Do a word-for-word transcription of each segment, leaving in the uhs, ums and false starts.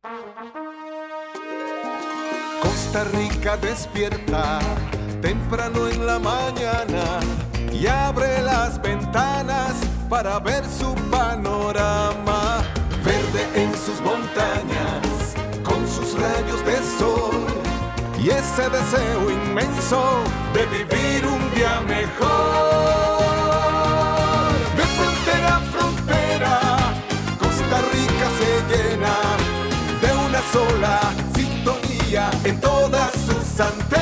Costa Rica despierta temprano en la mañana y abre las ventanas para ver su panorama. Verde en sus montañas, con sus rayos de sol y ese deseo inmenso de vivir un día mejor. De frontera a frontera, Costa Rica se llena de una sola sintonía en todas sus antenas.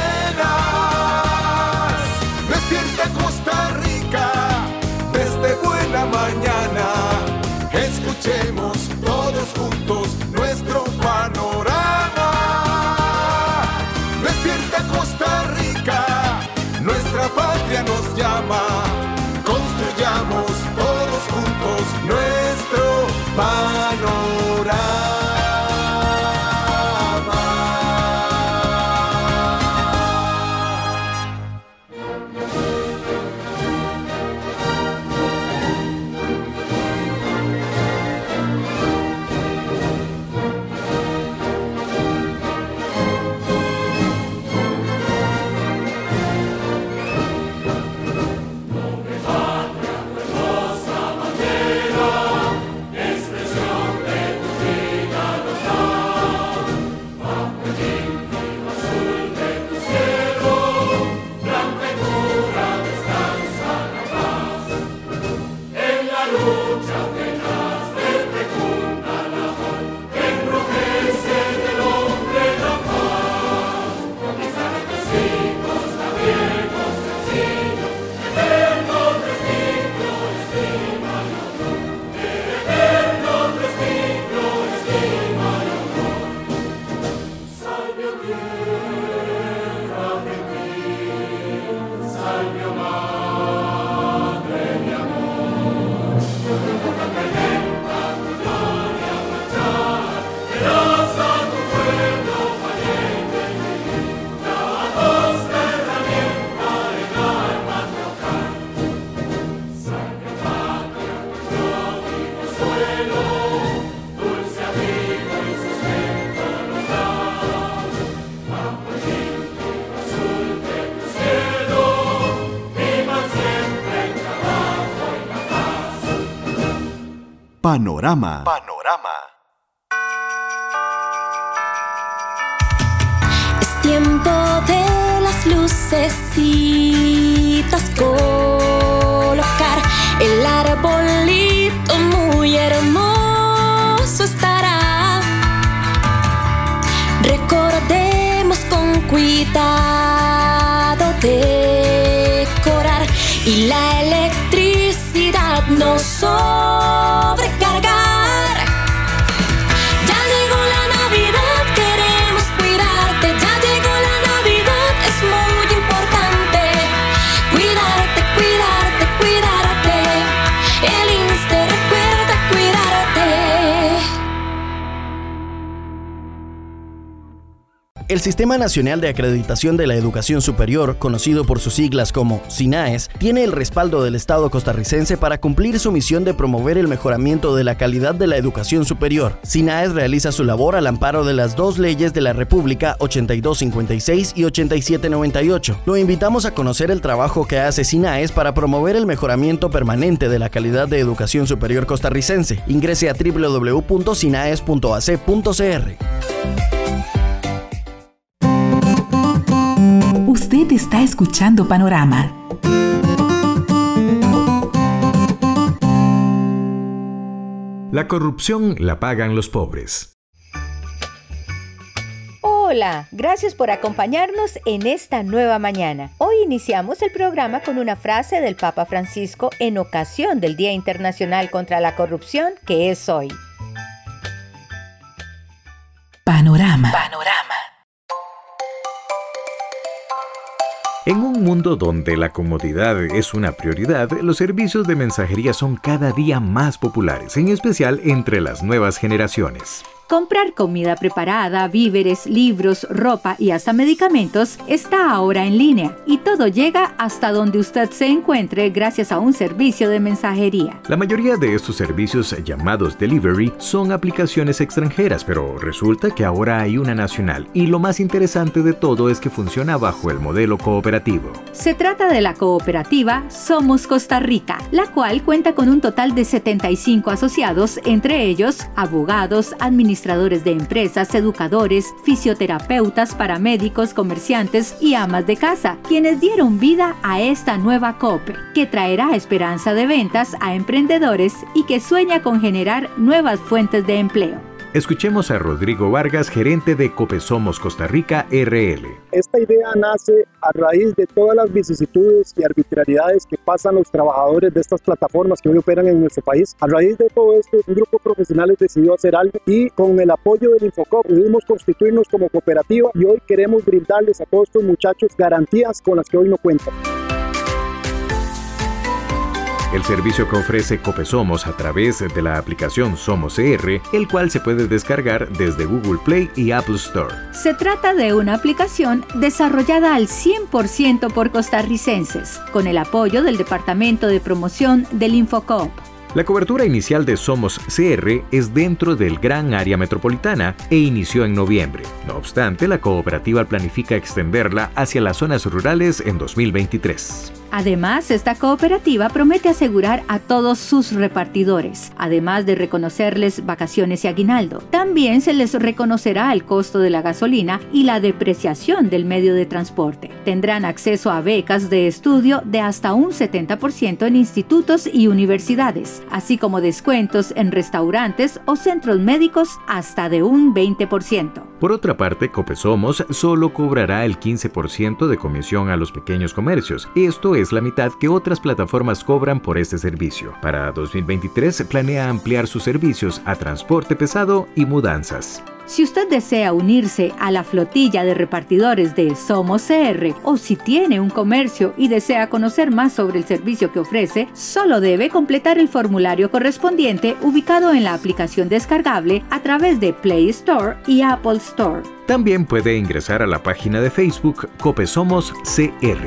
Despierta Costa Rica desde buena mañana. Escuchemos todos juntos nuestro panorama. Despierta Costa Rica, nuestra patria nos llama. Construyamos todos juntos nuestro panorama. Panorama. Panorama. Es tiempo de las lucecitas, colocar el arbolito muy hermoso estará. Recordemos con cuidado decorar y la electricidad no sobrecargar. Ya llegó la Navidad, queremos cuidarte. Ya llegó la Navidad, es muy importante cuidarte, cuidarte, cuidarte. El INSTE recuerda cuidarte. El Sistema Nacional de Acreditación de la Educación Superior, conocido por sus siglas como SINAES, tiene el respaldo del Estado costarricense para cumplir su misión de promover el mejoramiento de la calidad de la educación superior. SINAES realiza su labor al amparo de las dos leyes de la República ochenta y dos cincuenta y seis y ochenta y siete noventa y ocho. Lo invitamos a conocer el trabajo que hace SINAES para promover el mejoramiento permanente de la calidad de educación superior costarricense. Ingrese a doble u doble u doble u punto sinaes punto a c punto c r. Usted está escuchando Panorama. La corrupción la pagan los pobres. Hola, gracias por acompañarnos en esta nueva mañana. Hoy iniciamos el programa con una frase del Papa Francisco en ocasión del Día Internacional contra la Corrupción, que es hoy. Panorama. Panorama. En un mundo donde la comodidad es una prioridad, los servicios de mensajería son cada día más populares, en especial entre las nuevas generaciones. Comprar comida preparada, víveres, libros, ropa y hasta medicamentos está ahora en línea y todo llega hasta donde usted se encuentre gracias a un servicio de mensajería. La mayoría de estos servicios llamados delivery son aplicaciones extranjeras, pero resulta que ahora hay una nacional y lo más interesante de todo es que funciona bajo el modelo cooperativo. Se trata de la cooperativa Somos Costa Rica, la cual cuenta con un total de setenta y cinco asociados, entre ellos abogados, administradores de empresas, educadores, fisioterapeutas, paramédicos, comerciantes y amas de casa, quienes dieron vida a esta nueva COPE, que traerá esperanza de ventas a emprendedores y que sueña con generar nuevas fuentes de empleo. Escuchemos a Rodrigo Vargas, gerente de Copesomos Costa Rica R L. Esta idea nace a raíz de todas las vicisitudes y arbitrariedades que pasan los trabajadores de estas plataformas que hoy operan en nuestro país. A raíz de todo esto, un grupo de profesionales decidió hacer algo y con el apoyo del Infocop pudimos constituirnos como cooperativa y hoy queremos brindarles a todos estos muchachos garantías con las que hoy no cuentan. El servicio que ofrece Copesomos a través de la aplicación Somos C R, el cual se puede descargar desde Google Play y Apple Store. Se trata de una aplicación desarrollada al cien por ciento por costarricenses, con el apoyo del Departamento de Promoción del Infocop. La cobertura inicial de Somos C R es dentro del gran área metropolitana e inició en noviembre. No obstante, la cooperativa planifica extenderla hacia las zonas rurales en dos mil veintitrés. Además, esta cooperativa promete asegurar a todos sus repartidores, además de reconocerles vacaciones y aguinaldo. También se les reconocerá el costo de la gasolina y la depreciación del medio de transporte. Tendrán acceso a becas de estudio de hasta un setenta por ciento en institutos y universidades, así como descuentos en restaurantes o centros médicos hasta de un veinte por ciento. Por otra parte, Copesomos solo cobrará el quince por ciento de comisión a los pequeños comercios. Esto es la mitad que otras plataformas cobran por este servicio. Para dos mil veintitrés planea ampliar sus servicios a transporte pesado y mudanzas. Si usted desea unirse a la flotilla de repartidores de Somos C R o si tiene un comercio y desea conocer más sobre el servicio que ofrece, solo debe completar el formulario correspondiente ubicado en la aplicación descargable a través de Play Store y Apple Store. También puede ingresar a la página de Facebook Copesomos C R.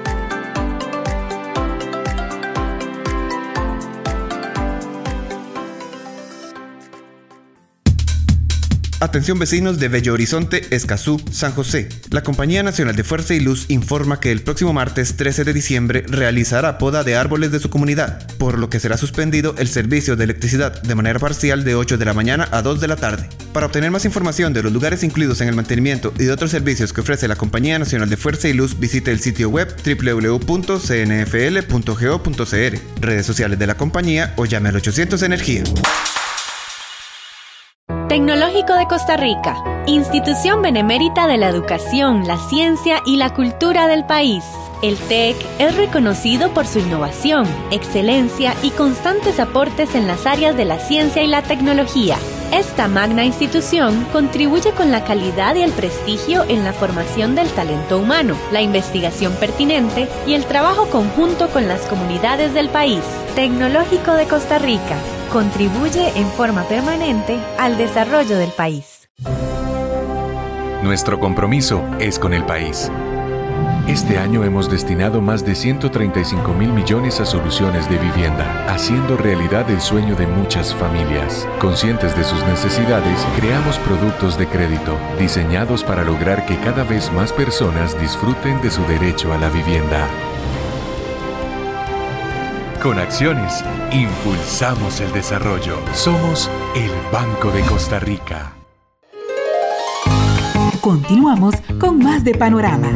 Atención vecinos de Bello Horizonte, Escazú, San José. La Compañía Nacional de Fuerza y Luz informa que el próximo martes trece de diciembre realizará poda de árboles de su comunidad, por lo que será suspendido el servicio de electricidad de manera parcial de ocho de la mañana a dos de la tarde. Para obtener más información de los lugares incluidos en el mantenimiento y de otros servicios que ofrece la Compañía Nacional de Fuerza y Luz, visite el sitio web doble u doble u doble u punto c n f l punto go punto c r, redes sociales de la compañía o llame al ochocientos Energía. Tecnológico de Costa Rica, institución benemérita de la educación, la ciencia y la cultura del país. El TEC es reconocido por su innovación, excelencia y constantes aportes en las áreas de la ciencia y la tecnología. Esta magna institución contribuye con la calidad y el prestigio en la formación del talento humano, la investigación pertinente y el trabajo conjunto con las comunidades del país. Tecnológico de Costa Rica contribuye en forma permanente al desarrollo del país. Nuestro compromiso es con el país. Este año hemos destinado más de ciento treinta y cinco mil millones a soluciones de vivienda, haciendo realidad el sueño de muchas familias. Conscientes de sus necesidades, creamos productos de crédito, diseñados para lograr que cada vez más personas disfruten de su derecho a la vivienda. Con acciones, impulsamos el desarrollo. Somos el Banco de Costa Rica. Continuamos con más de Panorama.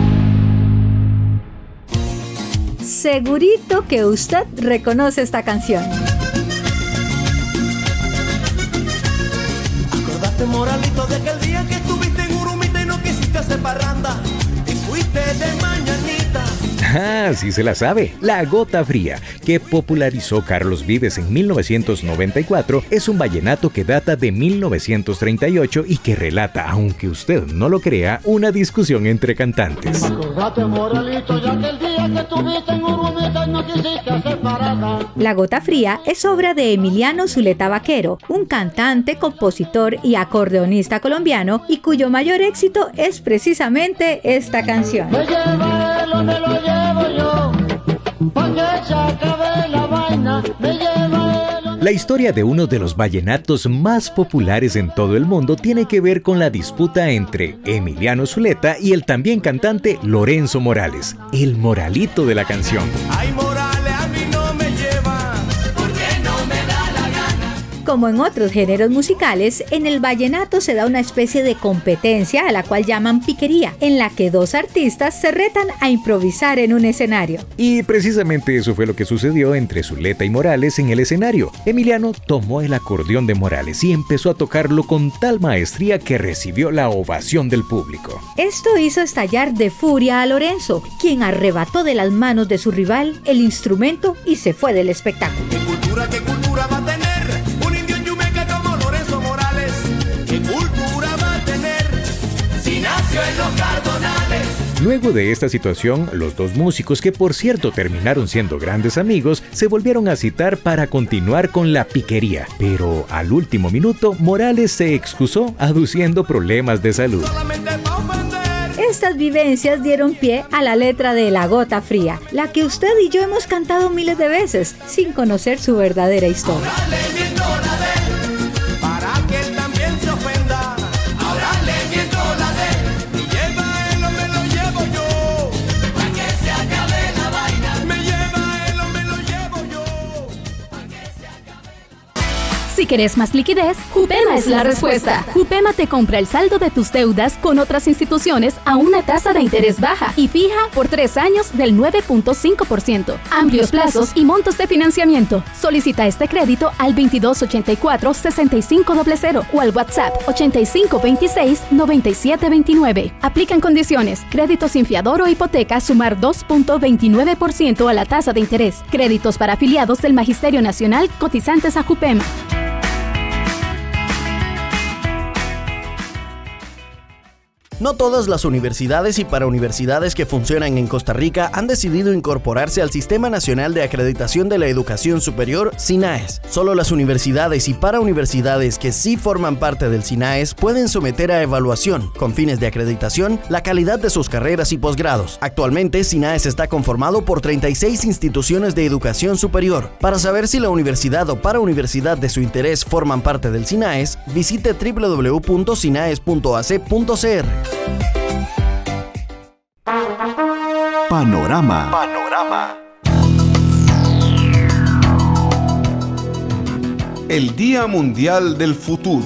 Segurito que usted reconoce esta canción. Acordate, moralito, de aquel día que estuviste en Urumita y no quisiste hacer parranda y fuiste de mañanita. Ah, sí se la sabe. La Gota Fría, que popularizó Carlos Vives en mil novecientos noventa y cuatro, es un vallenato que data de mil novecientos treinta y ocho y que relata, aunque usted no lo crea, una discusión entre cantantes. Acordate, moralito, de aquel día que estuviste en Urumita y no quisiste hacer parada. La Gota Fría es obra de Emiliano Zuleta Vaquero, un cantante, compositor y acordeonista colombiano, y cuyo mayor éxito es precisamente esta canción. Me lleva él o me lo llevo yo, pa' que se acabe la vaina. Me lleva él. La historia de uno de los vallenatos más populares en todo el mundo tiene que ver con la disputa entre Emiliano Zuleta y el también cantante Lorenzo Morales, el moralito de la canción. Ay, Morales, a mí no me lleva, porque no me da la gana. Como en otros géneros musicales, en el vallenato se da una especie de competencia a la cual llaman piquería, en la que dos artistas se retan a improvisar en un escenario. Y precisamente eso fue lo que sucedió entre Zuleta y Morales en el escenario. Emiliano tomó el acordeón de Morales y empezó a tocarlo con tal maestría que recibió la ovación del público. Esto hizo estallar de furia a Lorenzo, quien arrebató de las manos de su rival el instrumento y se fue del espectáculo. ¿Qué cultura, qué cultura va a tener un indio en Yumeca como Lorenzo Morales? ¿Qué cultura va a tener si nació en los Cardonales? Luego de esta situación, los dos músicos, que por cierto terminaron siendo grandes amigos, se volvieron a citar para continuar con la piquería. Pero al último minuto, Morales se excusó aduciendo problemas de salud. Estas vivencias dieron pie a la letra de La Gota Fría, la que usted y yo hemos cantado miles de veces, sin conocer su verdadera historia. Para que él también se ofenda. Ahora le miento la de. Me lleva él o me lo llevo yo, para que se acabe la vaina. Me lleva él o me lo llevo yo, para que se acabe la... Si querés más liquidez, Jupema es la respuesta. Jupema te compra el saldo de tus deudas con otras instituciones a una tasa de interés baja y fija por tres años del nueve punto cinco por ciento. Amplios plazos y montos de financiamiento. Solicita este crédito al veintidós ochenta y cuatro sesenta y cinco cero cero o al WhatsApp ochenta y cinco veintiséis noventa y siete veintinueve. Aplican condiciones. Crédito sin fiador o hipoteca sumar dos punto veintinueve por ciento a la tasa de interés. Créditos para afiliados del Magisterio Nacional cotizantes a Jupema. No todas las universidades y parauniversidades que funcionan en Costa Rica han decidido incorporarse al Sistema Nacional de Acreditación de la Educación Superior, SINAES. Solo las universidades y parauniversidades que sí forman parte del SINAES pueden someter a evaluación, con fines de acreditación, la calidad de sus carreras y posgrados. Actualmente, SINAES está conformado por treinta y seis instituciones de educación superior. Para saber si la universidad o parauniversidad de su interés forman parte del SINAES, visite doble u doble u doble u punto sinaes punto a c punto c r. Panorama. Panorama. El Día Mundial del Futuro.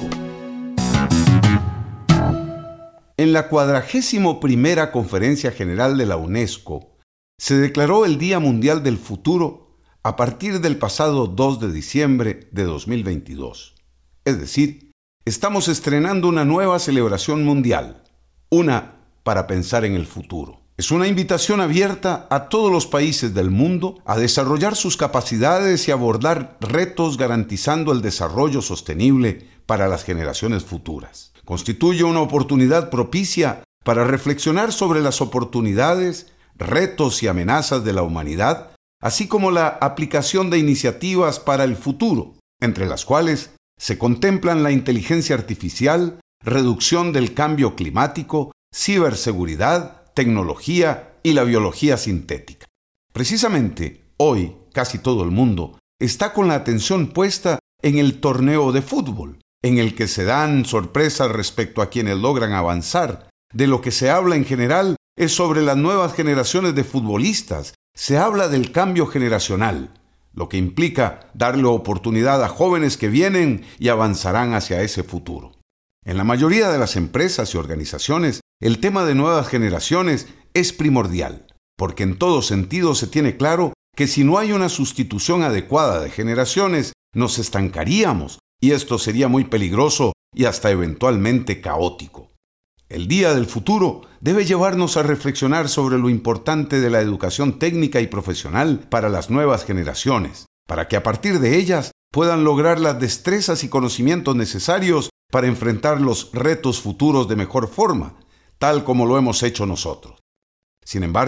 En la cuadragésimo primera Conferencia General de la UNESCO, se declaró el Día Mundial del Futuro a partir del pasado dos de diciembre de dos mil veintidós. Es decir, estamos estrenando una nueva celebración mundial, una para pensar en el futuro. Es una invitación abierta a todos los países del mundo a desarrollar sus capacidades y abordar retos garantizando el desarrollo sostenible para las generaciones futuras. Constituye una oportunidad propicia para reflexionar sobre las oportunidades, retos y amenazas de la humanidad, así como la aplicación de iniciativas para el futuro, entre las cuales se contemplan la inteligencia artificial, reducción del cambio climático, ciberseguridad, tecnología y la biología sintética. Precisamente, hoy, casi todo el mundo está con la atención puesta en el torneo de fútbol, en el que se dan sorpresas respecto a quienes logran avanzar. De lo que se habla en general es sobre las nuevas generaciones de futbolistas. Se habla del cambio generacional, lo que implica darle oportunidad a jóvenes que vienen y avanzarán hacia ese futuro. En la mayoría de las empresas y organizaciones, el tema de nuevas generaciones es primordial, porque en todo sentido se tiene claro que si no hay una sustitución adecuada de generaciones, nos estancaríamos y esto sería muy peligroso y hasta eventualmente caótico. El Día del Futuro debe llevarnos a reflexionar sobre lo importante de la educación técnica y profesional para las nuevas generaciones, para que a partir de ellas puedan lograr las destrezas y conocimientos necesarios para enfrentar los retos futuros de mejor forma, tal como lo hemos hecho nosotros. Sin embargo,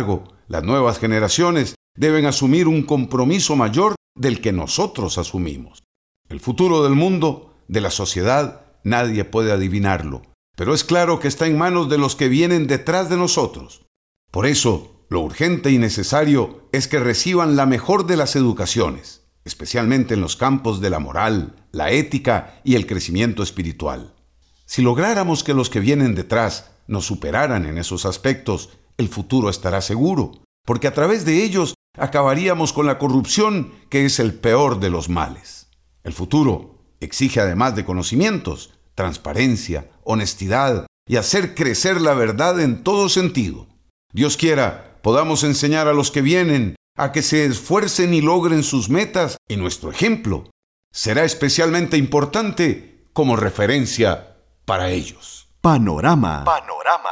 Las nuevas generaciones deben asumir un compromiso mayor del que nosotros asumimos. El futuro del mundo, de la sociedad, nadie puede adivinarlo, pero es claro que está en manos de los que vienen detrás de nosotros. Por eso, lo urgente y necesario es que reciban la mejor de las educaciones, especialmente en los campos de la moral, la ética y el crecimiento espiritual. Si lográramos que los que vienen detrás nos superaran en esos aspectos, el futuro estará seguro, porque a través de ellos acabaríamos con la corrupción, que es el peor de los males. El futuro exige, además de conocimientos, transparencia, honestidad y hacer crecer la verdad en todo sentido. Dios quiera, podamos enseñar a los que vienen a que se esfuercen y logren sus metas, y nuestro ejemplo será especialmente importante como referencia para ellos. Panorama. Panorama.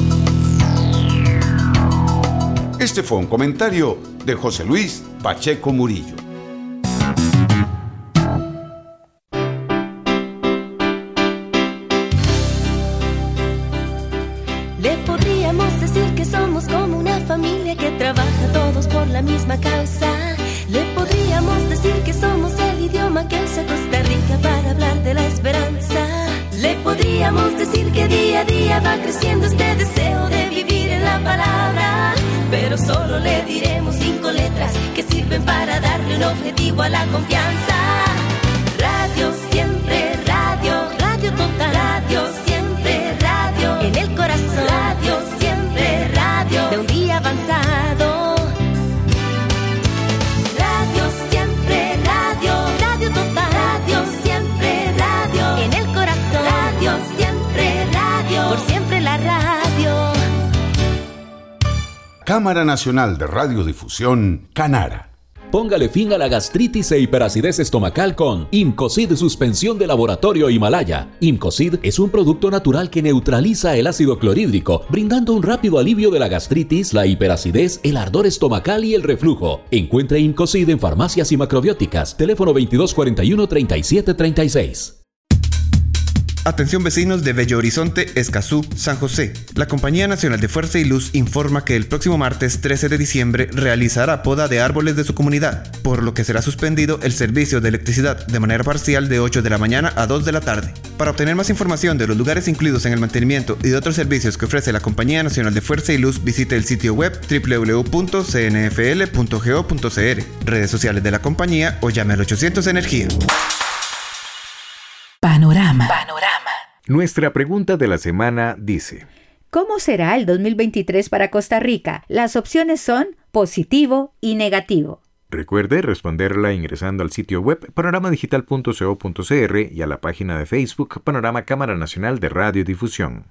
Este fue un comentario de José Luis Pacheco Murillo. Le podríamos decir que somos como una familia que trabaja todos por la misma causa. Le podríamos decir que somos el idioma que usa Costa Rica para hablar de la esperanza. Le podríamos decir que día a día va creciendo este deseo de vivir en la palabra. Pero solo le diremos cinco letras que sirven para darle un objetivo a la confianza. Radio siempre, radio, radio total. Radio siempre, radio, en el corazón. Radio siempre, radio, de un día avanzado. Radio siempre, radio, radio total. Radio siempre, radio, en el corazón. Radio siempre, radio, por siempre la radio. Cámara Nacional de Radiodifusión, Canara. Póngale fin a la gastritis e hiperacidez estomacal con Imcosid Suspensión de Laboratorio Himalaya. Imcosid es un producto natural que neutraliza el ácido clorhídrico, brindando un rápido alivio de la gastritis, la hiperacidez, el ardor estomacal y el reflujo. Encuentre Imcosid en farmacias y macrobióticas. Teléfono veintidós cuarenta y uno, treinta y siete treinta y seis. Atención vecinos de Bello Horizonte, Escazú, San José. La Compañía Nacional de Fuerza y Luz informa que el próximo martes trece de diciembre realizará poda de árboles de su comunidad, por lo que será suspendido el servicio de electricidad de manera parcial de ocho de la mañana a dos de la tarde. Para obtener más información de los lugares incluidos en el mantenimiento y de otros servicios que ofrece la Compañía Nacional de Fuerza y Luz, visite el sitio web doble u doble u doble u punto c n f l punto go punto c r, redes sociales de la compañía o llame al ochocientos Energía. Panorama. Panorama. Nuestra pregunta de la semana dice: ¿cómo será el dos mil veintitrés para Costa Rica? Las opciones son positivo y negativo. Recuerde responderla ingresando al sitio web panorama digital punto co punto c r y a la página de Facebook Panorama Cámara Nacional de Radiodifusión.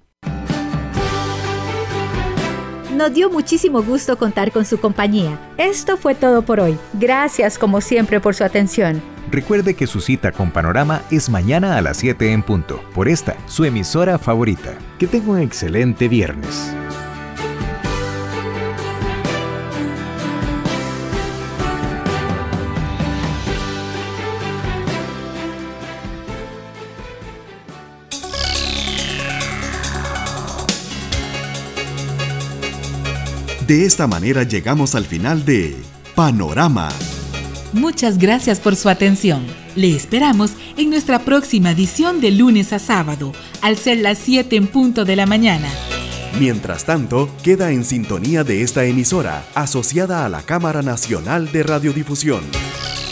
Nos dio muchísimo gusto contar con su compañía. Esto fue todo por hoy. Gracias como siempre por su atención. Recuerde que su cita con Panorama es mañana a las siete en punto, por esta, su emisora favorita. Que tenga un excelente viernes. De esta manera llegamos al final de Panorama. Muchas gracias por su atención. Le esperamos en nuestra próxima edición de lunes a sábado, al ser las siete en punto de la mañana. Mientras tanto, queda en sintonía de esta emisora, asociada a la Cámara Nacional de Radiodifusión.